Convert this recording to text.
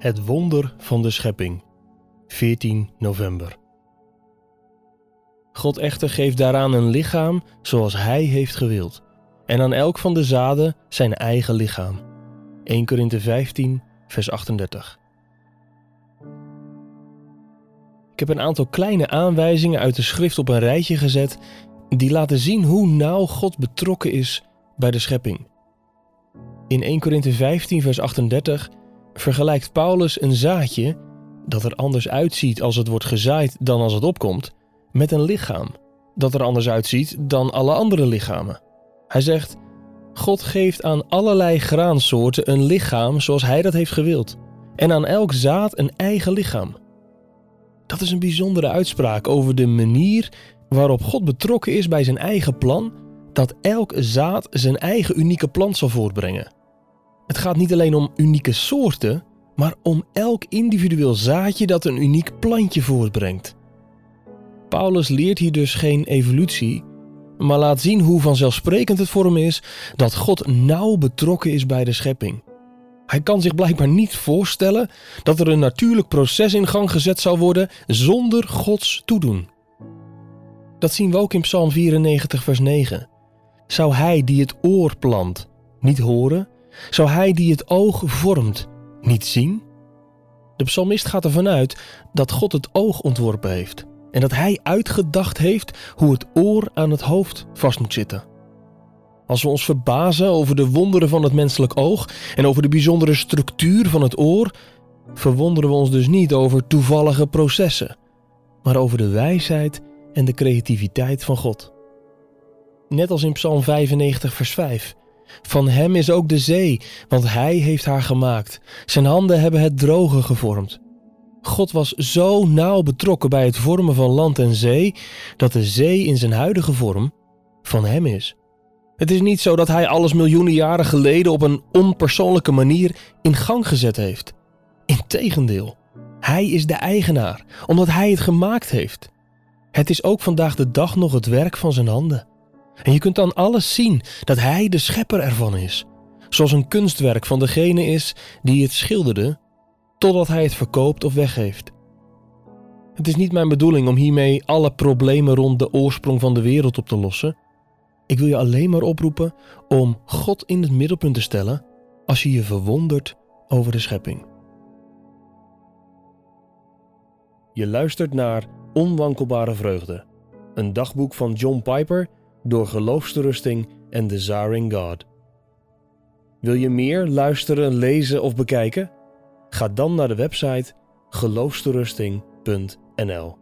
Het wonder van de schepping, 14 november. God echter geeft daaraan een lichaam zoals Hij heeft gewild, en aan elk van de zaden zijn eigen lichaam. 1 Korinthe 15, vers 38. Ik heb een aantal kleine aanwijzingen uit de schrift op een rijtje gezet die laten zien hoe nauw God betrokken is bij de schepping. In 1 Korinthe 15, vers 38 vergelijkt Paulus een zaadje, dat er anders uitziet als het wordt gezaaid dan als het opkomt, met een lichaam, dat er anders uitziet dan alle andere lichamen. Hij zegt, God geeft aan allerlei graansoorten een lichaam zoals Hij dat heeft gewild, en aan elk zaad een eigen lichaam. Dat is een bijzondere uitspraak over de manier waarop God betrokken is bij zijn eigen plan, dat elk zaad zijn eigen unieke plant zal voortbrengen. Het gaat niet alleen om unieke soorten, maar om elk individueel zaadje dat een uniek plantje voortbrengt. Paulus leert hier dus geen evolutie, maar laat zien hoe vanzelfsprekend het voor hem is dat God nauw betrokken is bij de schepping. Hij kan zich blijkbaar niet voorstellen dat er een natuurlijk proces in gang gezet zou worden zonder Gods toedoen. Dat zien we ook in Psalm 94, vers 9. Zou Hij die het oor plant niet horen? Zou Hij die het oog vormt niet zien? De psalmist gaat ervan uit dat God het oog ontworpen heeft en dat Hij uitgedacht heeft hoe het oor aan het hoofd vast moet zitten. Als we ons verbazen over de wonderen van het menselijk oog en over de bijzondere structuur van het oor, verwonderen we ons dus niet over toevallige processen, maar over de wijsheid en de creativiteit van God. Net als in Psalm 95, vers 5. Van Hem is ook de zee, want Hij heeft haar gemaakt. Zijn handen hebben het droge gevormd. God was zo nauw betrokken bij het vormen van land en zee, dat de zee in zijn huidige vorm van Hem is. Het is niet zo dat Hij alles miljoenen jaren geleden op een onpersoonlijke manier in gang gezet heeft. Integendeel, Hij is de eigenaar, omdat Hij het gemaakt heeft. Het is ook vandaag de dag nog het werk van zijn handen. En je kunt aan alles zien dat Hij de schepper ervan is. Zoals een kunstwerk van degene is die het schilderde, totdat Hij het verkoopt of weggeeft. Het is niet mijn bedoeling om hiermee alle problemen rond de oorsprong van de wereld op te lossen. Ik wil je alleen maar oproepen om God in het middelpunt te stellen als je je verwondert over de schepping. Je luistert naar Onwankelbare Vreugde, een dagboek van John Piper door Geloofsterusting en Desiring God. Wil je meer luisteren, lezen of bekijken? Ga dan naar de website geloofsterusting.nl.